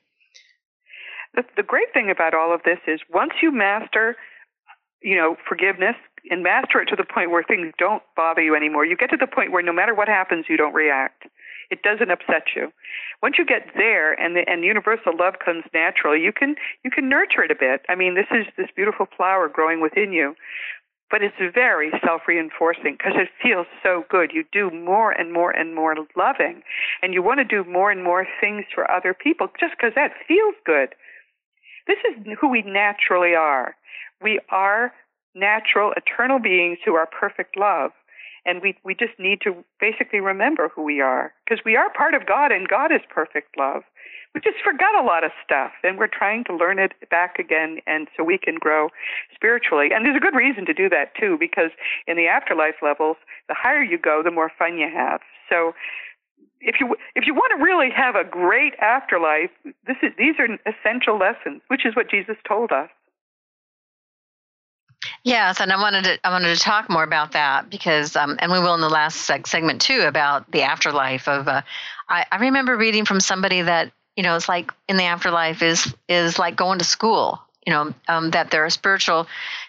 The, the great thing about all of this is once you master, you know, forgiveness and master it to the point where things don't bother you anymore, you get to the point where no matter what happens, you don't react. It doesn't upset you. Once you get there, and the, and universal love comes naturally, you can you can nurture it a bit. I mean, this is this beautiful flower growing within you, but it's very self-reinforcing because it feels so good. You do more and more and more loving, and you want to do more and more things for other people just because that feels good. This is who we naturally are. We are natural, eternal beings who are perfect love. And we, we just need to basically remember who we are, because we are part of God, and God is perfect love. We just forgot a lot of stuff, and we're trying to learn it back again, and so we can grow spiritually. And there's a good reason to do that, too, because in the afterlife levels, the higher you go, the more fun you have. So if you if you want to really have a great afterlife, this is, these are essential lessons, which is what Jesus told us. Yes, and I wanted to I wanted to talk more about that because, um, and we will in the last seg- segment too, about the afterlife of. Uh, I, I remember reading from somebody that, you know, it's like in the afterlife is is like going to school. you know, um, that there are spiritual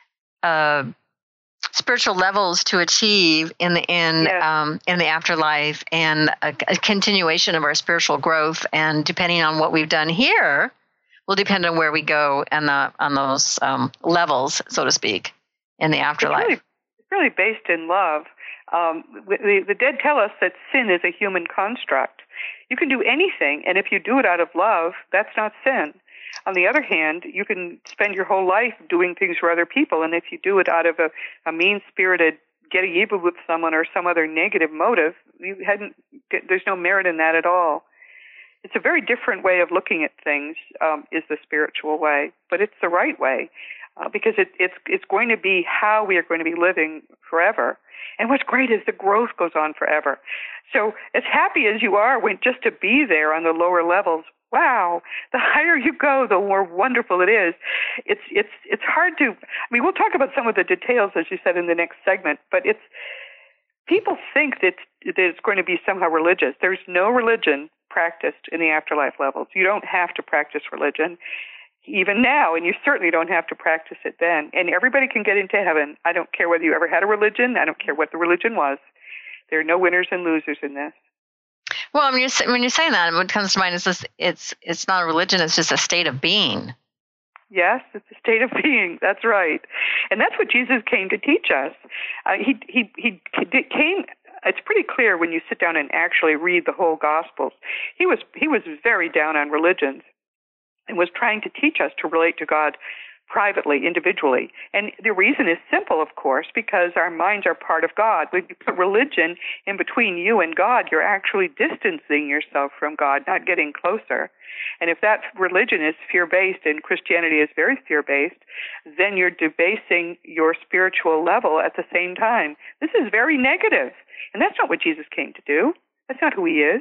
uh, spiritual levels to achieve in the in Yes. um, in the afterlife, and a, a continuation of our spiritual growth. And depending on what we've done here, will depend on where we go and the on those um, levels, so to speak, in the afterlife. It's really, it's really based in love. Um, the, the dead tell us that sin is a human construct. You can do anything, and if you do it out of love, that's not sin. On the other hand, you can spend your whole life doing things for other people, and if you do it out of a, a mean-spirited getting even with someone or some other negative motive, you hadn't. There's no merit in that at all. It's a very different way of looking at things, um, is the spiritual way, but it's the right way, uh, because it, it's it's going to be how we are going to be living forever. And what's great is the growth goes on forever. So as happy as you are when just to be there on the lower levels, wow, the higher you go, the more wonderful it is. It's it's it's hard to, I mean, we'll talk about some of the details, as you said, in the next segment, but it's, people think that, that it's going to be somehow religious. There's no religion practiced in the afterlife levels. You don't have to practice religion even now, and you certainly don't have to practice it then. And everybody can get into heaven. I don't care whether you ever had a religion. I don't care what the religion was. There are no winners and losers in this. Well, when you're, when you're saying that, what comes to mind is this, it's it's not a religion, it's just a state of being. Yes, it's a state of being. That's right. And that's what Jesus came to teach us. Uh, he, he, he came... It's pretty clear when you sit down and actually read the whole Gospels. He was he was very down on religions and was trying to teach us to relate to God privately, individually. And the reason is simple, of course, because our minds are part of God. When you put religion in between you and God, you're actually distancing yourself from God, not getting closer. And if that religion is fear-based and Christianity is very fear-based, then you're debasing your spiritual level at the same time. This is very negative. And that's not what Jesus came to do. That's not who he is.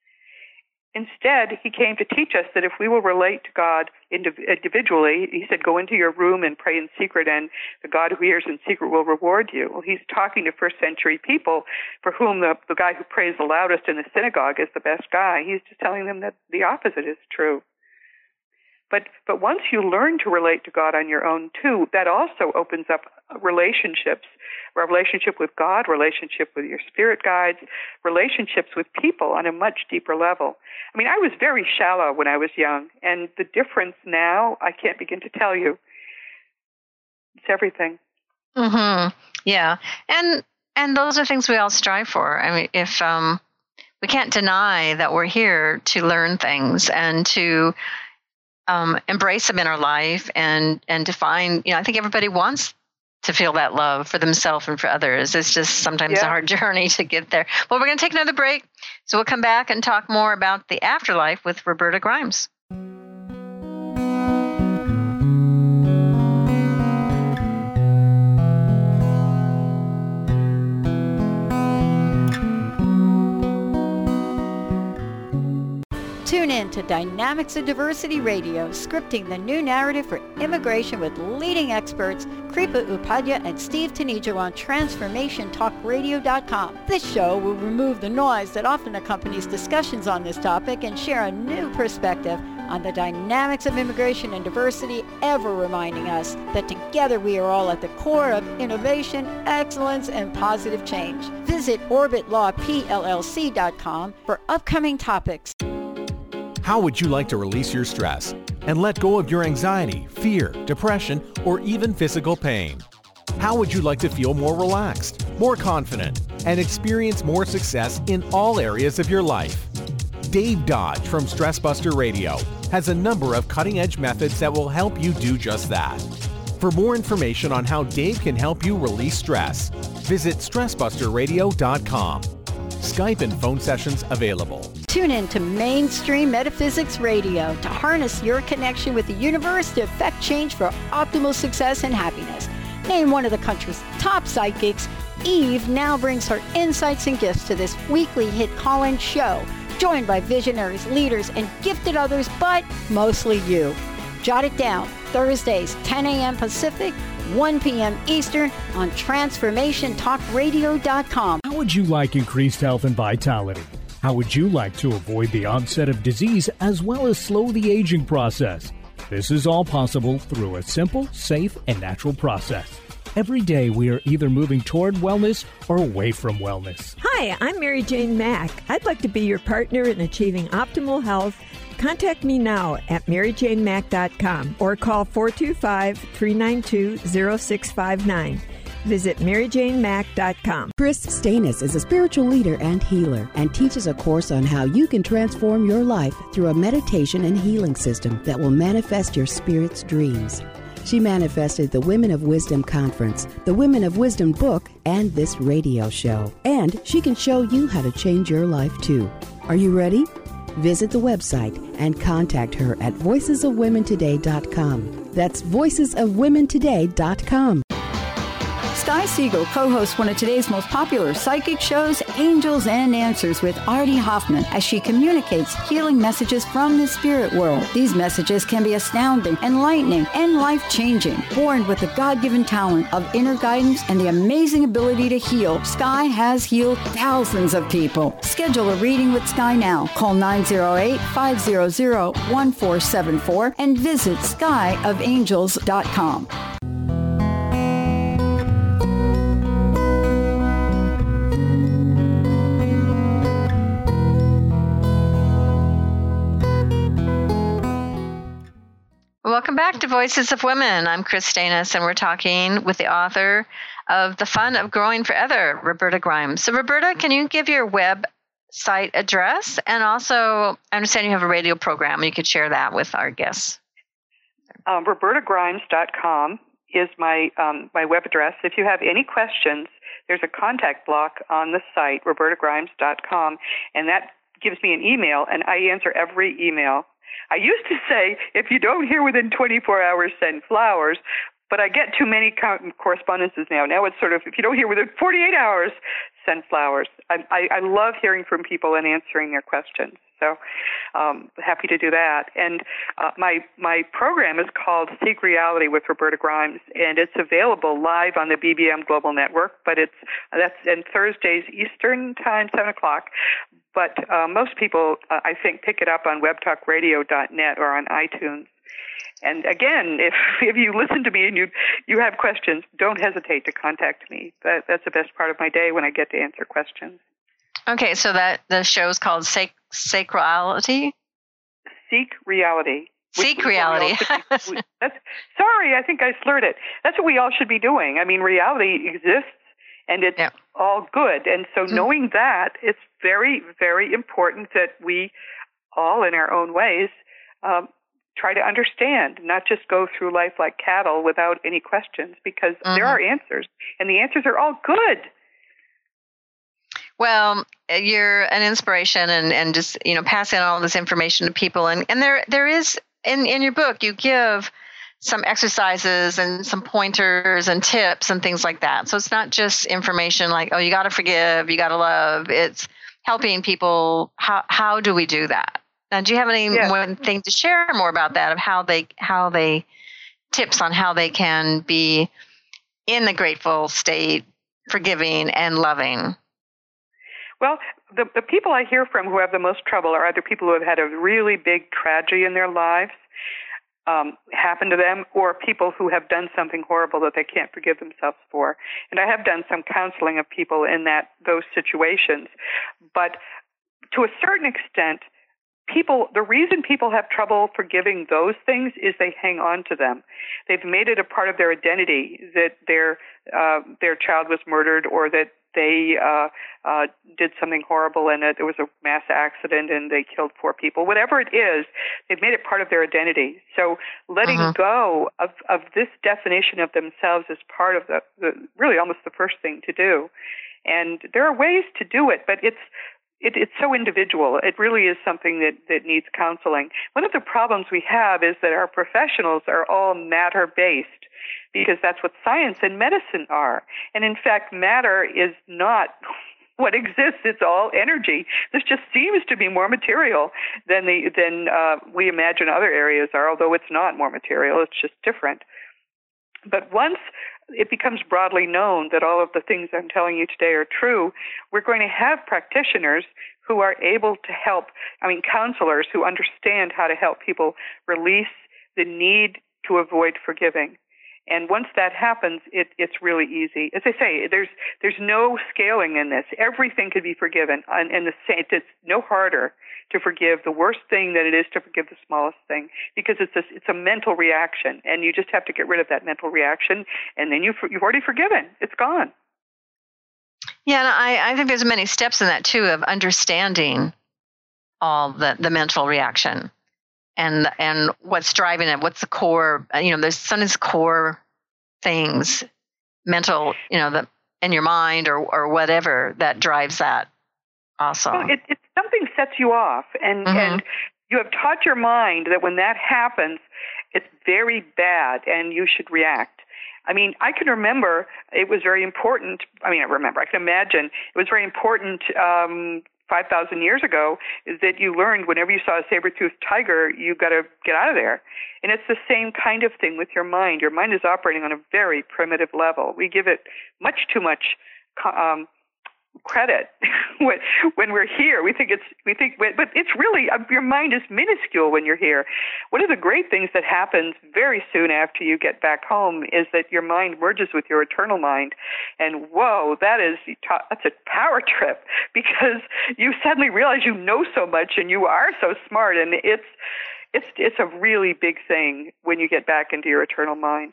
Instead, he came to teach us that if we will relate to God individually, he said, go into your room and pray in secret, and the God who hears in secret will reward you. Well, he's talking to first century people for whom the, the guy who prays the loudest in the synagogue is the best guy. He's just telling them that the opposite is true. But but once you learn to relate to God on your own, too, that also opens up relationships, a relationship with God, relationship with your spirit guides, relationships with people on a much deeper level. I mean, I was very shallow when I was young, and the difference now, I can't begin to tell you. It's everything. Mm-hmm. Yeah. And and those are things we all strive for. I mean, if um, we can't deny that we're here to learn things and to Um, embrace them in our life, and and to find, you know, I think everybody wants to feel that love for themselves and for others. It's just sometimes yeah. a hard journey to get there. Well, we're going to take another break, so we'll come back and talk more about the afterlife with Roberta Grimes. Tune in to Dynamics of Diversity Radio, scripting the new narrative for immigration with leading experts Kripa Upadhyaya and Steve Tanijo on transformation talk radio dot com. This show will remove the noise that often accompanies discussions on this topic and share a new perspective on the dynamics of immigration and diversity, ever reminding us that together we are all at the core of innovation, excellence, and positive change. Visit orbit law p l l c dot com for upcoming topics. How would you like to release your stress and let go of your anxiety, fear, depression, or even physical pain? How would you like to feel more relaxed, more confident, and experience more success in all areas of your life? Dave Dodge from Stress Buster Radio has a number of cutting-edge methods that will help you do just that. For more information on how Dave can help you release stress, visit stress buster radio dot com. Skype and phone sessions available. Tune in to Mainstream Metaphysics Radio to harness your connection with the universe to effect change for optimal success and happiness. Named one of the country's top psychics, Eve now brings her insights and gifts to this weekly hit call-in show, joined by visionaries, leaders, and gifted others, but mostly you. Jot it down, Thursdays, ten a.m. Pacific, one p.m. Eastern on transformation talk radio dot com. How would you like increased health and vitality? How would you like to avoid the onset of disease as well as slow the aging process? This is all possible through a simple, safe, and natural process. Every day we are either moving toward wellness or away from wellness. Hi, I'm Mary Jane Mack. I'd like to be your partner in achieving optimal health. Contact me now at mary jane mack dot com or call four two five, three nine two, zero six five nine. Visit mary jane mack dot com. Chris Stanis is a spiritual leader and healer and teaches a course on how you can transform your life through a meditation and healing system that will manifest your spirit's dreams. She manifested the Women of Wisdom Conference, the Women of Wisdom book, and this radio show. And she can show you how to change your life too. Are you ready? Visit the website and contact her at voices of women today dot com. That's voices of women today dot com. Sky Siegel co-hosts one of today's most popular psychic shows, Angels and Answers, with Artie Hoffman, as she communicates healing messages from the spirit world. These messages can be astounding, enlightening, and life-changing. Born with the God-given talent of inner guidance and the amazing ability to heal, Sky has healed thousands of people. Schedule a reading with Sky now. Call nine zero eight, five zero zero, one four seven four and visit sky of angels dot com. Welcome back to Voices of Women. I'm Chris Stanis, and we're talking with the author of The Fun of Growing Forever, Roberta Grimes. So, Roberta, can you give your website address? And also, I understand you have a radio program. You could share that with our guests. Um, roberta grimes dot com is my um, my web address. If you have any questions, there's a contact block on the site, roberta grimes dot com, and that gives me an email, and I answer every email. I used to say, if you don't hear within twenty-four hours, send flowers, but I get too many correspondences now. Now it's sort of, if you don't hear within forty-eight hours, send flowers. I, I, I love hearing from people and answering their questions. So um, happy to do that. And uh, my my program is called Seek Reality with Roberta Grimes, and it's available live on the B B M Global Network, but it's that's in Thursdays Eastern Time, seven o'clock. But uh, most people, uh, I think, pick it up on web talk radio dot net or on iTunes. And again, if if you listen to me and you you have questions, don't hesitate to contact me. That, that's the best part of my day when I get to answer questions. Okay, so that the show is called Seek Sacrality? Seek Reality. Seek Reality. That's, sorry, I think I slurred it. That's what we all should be doing. I mean, reality exists, and it's yeah. all good. And so mm-hmm. knowing that, it's very, very important that we all, in our own ways, um, try to understand, not just go through life like cattle without any questions, because mm-hmm. there are answers, and the answers are all good. Well, you're an inspiration, and, and just, you know, passing all this information to people. And, and there there is, in, in your book, you give some exercises and some pointers and tips and things like that. So it's not just information like, oh, you got to forgive, you got to love. It's helping people. How how do we do that? Now, do you have any yeah. one thing to share more about that, of how they how they tips on how they can be in the grateful state, forgiving and loving? Well, the, the people I hear from who have the most trouble are either people who have had a really big tragedy in their lives um, happen to them, or people who have done something horrible that they can't forgive themselves for. And I have done some counseling of people in that those situations. But to a certain extent, people, the reason people have trouble forgiving those things is they hang on to them. They've made it a part of their identity that their uh, their child was murdered, or that they uh, uh, did something horrible and it, there was a mass accident and they killed four people. Whatever it is, they've made it part of their identity. So letting uh-huh. go of, of this definition of themselves is part of the, the really almost the first thing to do. And there are ways to do it, but it's It, it's so individual. It really is something that, that needs counseling. One of the problems we have is that our professionals are all matter-based, because that's what science and medicine are. And in fact, matter is not what exists. It's all energy. This just seems to be more material than the than uh, we imagine other areas are, although it's not more material. It's just different. But once it becomes broadly known that all of the things I'm telling you today are true, we're going to have practitioners who are able to help, I mean, counselors who understand how to help people release the need to avoid forgiving. And once that happens, it, it's really easy. As I say, there's there's no scaling in this. Everything could be forgiven, and, and the same, it's no harder to forgive the worst thing than it is to forgive the smallest thing, because it's a, it's a mental reaction, and you just have to get rid of that mental reaction, and then you've you've already forgiven. It's gone. Yeah, and I, I think there's many steps in that too, of understanding all the, the mental reaction. And and what's driving it? What's the core? You know, there's some of these core things, mental, you know, the in your mind or or whatever that drives that. Also, well, it, it something sets you off, and mm-hmm. and you have taught your mind that when that happens, it's very bad, and you should react. I mean, I can remember it was very important. I mean, I remember. I can imagine it was very important. Um, five thousand years ago, is that you learned whenever you saw a saber-toothed tiger, you got to get out of there. And it's the same kind of thing with your mind. Your mind is operating on a very primitive level. We give it much too much um, credit when, when we're here. We think it's, we think, but it's really, your mind is minuscule when you're here. One of the great things that happens very soon after you get back home is that your mind merges with your eternal mind. And whoa, that is, that's a power trip, because you suddenly realize you know so much and you are so smart. And it's, it's, it's a really big thing when you get back into your eternal mind.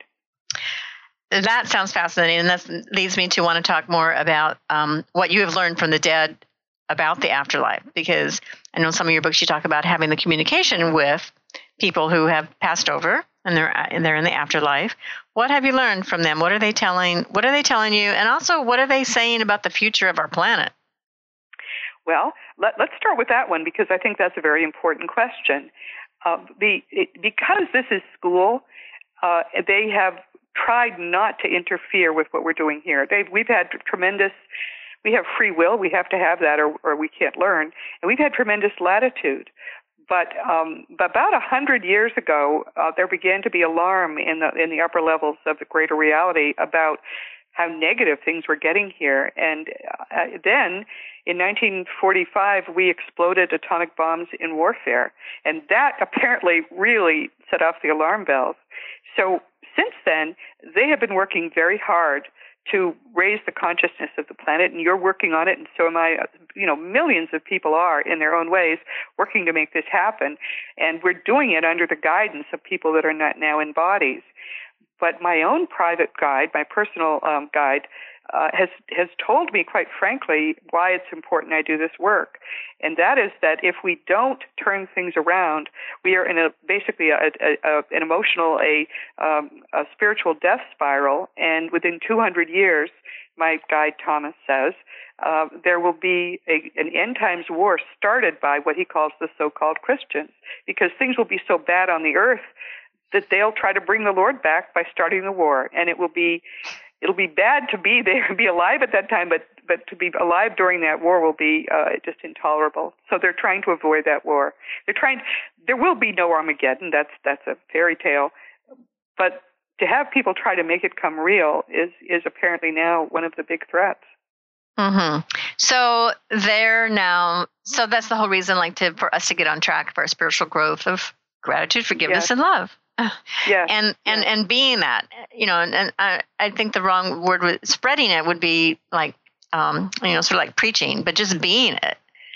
That sounds fascinating, and that leads me to want to talk more about um, what you have learned from the dead about the afterlife, because I know some of your books you talk about having the communication with people who have passed over and they're and they're in the afterlife. What have you learned from them? What are they telling? What are they telling you? And also, what are they saying about the future of our planet? Well, let, let's start with that one, because I think that's a very important question. Uh, the it, because this is school, uh, they have tried not to interfere with what we're doing here. They've, we've had tremendous, we have free will, we have to have that or, or we can't learn, and we've had tremendous latitude. But um, about a hundred years ago, uh, there began to be alarm in the in the upper levels of the greater reality about how negative things were getting here. And uh, then, in nineteen forty-five, we exploded atomic bombs in warfare, and that apparently really set off the alarm bells. So since then, they have been working very hard to raise the consciousness of the planet, and you're working on it, and so am I. You know, millions of people are, in their own ways, working to make this happen, and we're doing it under the guidance of people that are not now in bodies. But my own private guide, my personal um, guide, uh, has has told me, quite frankly, why it's important I do this work, and that is that if we don't turn things around, we are in a basically a, a, a, an emotional, a, um, a spiritual death spiral, and within two hundred years, my guide Thomas says, uh, there will be a, an end times war started by what he calls the so-called Christians, because things will be so bad on the earth that they'll try to bring the Lord back by starting the war, and it will be it'll be bad to be there, be alive at that time, but but to be alive during that war will be uh, just intolerable. So they're trying to avoid that war. They're trying. There will be no Armageddon. That's that's a fairy tale, but to have people try to make it come real is is apparently now one of the big threats. Mm-hmm. So they're now. So that's the whole reason, like, to for us to get on track for our spiritual growth of gratitude, forgiveness, yes. and love. Yeah, and and yeah. and being that, you know, and, and I, I think the wrong word with spreading it would be like, um, you know, sort of like preaching, but just being it.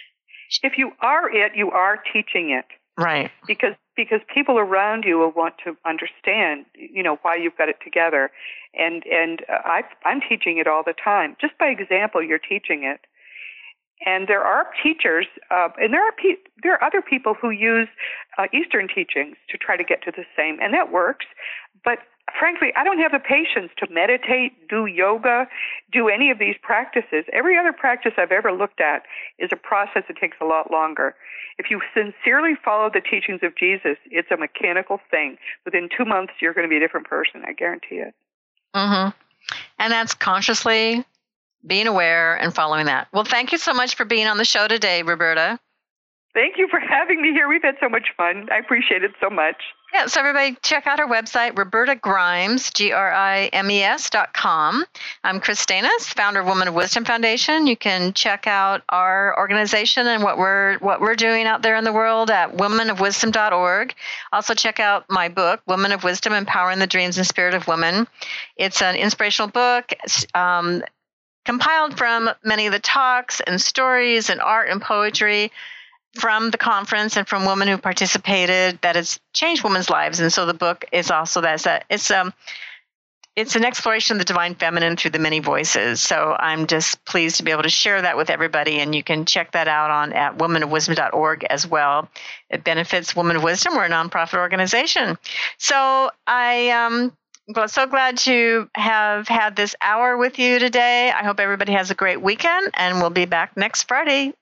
If you are it, you are teaching it, right? Because because people around you will want to understand, you know, why you've got it together, and and uh, I I'm teaching it all the time. Just by example, you're teaching it. And there are teachers, uh, and there are pe- there are other people who use uh, Eastern teachings to try to get to the same, and that works. But frankly, I don't have the patience to meditate, do yoga, do any of these practices. Every other practice I've ever looked at is a process that takes a lot longer. If you sincerely follow the teachings of Jesus, it's a mechanical thing. Within two months, you're going to be a different person. I guarantee it. Mm-hmm. And that's consciously being aware and following that. Well, thank you so much for being on the show today, Roberta. Thank you for having me here. We've had so much fun. I appreciate it so much. Yeah, so everybody check out our website, Roberta Grimes, G R I M E S dot com. I'm Chris Stanis, founder of Women of Wisdom Foundation. You can check out our organization and what we're what we're doing out there in the world at women of wisdom dot org. Also check out my book, Women of Wisdom, Empowering the Dreams and Spirit of Women. It's an inspirational book um, compiled from many of the talks and stories and art and poetry from the conference and from women who participated that has changed women's lives. And so the book is also that a, it's um it's an exploration of the divine feminine through the many voices. So I'm just pleased to be able to share that with everybody, and you can check that out on at women of wisdom dot org as well. It benefits Women of Wisdom. We're a nonprofit organization. So I um I'm so glad to have had this hour with you today. I hope everybody has a great weekend, and we'll be back next Friday.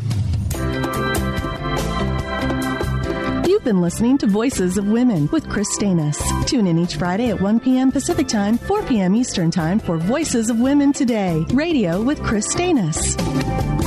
You've been listening to Voices of Women with Chris Stanis. Tune in each Friday at one p.m. Pacific Time, four p.m. Eastern Time for Voices of Women Today, radio with Chris Stanis.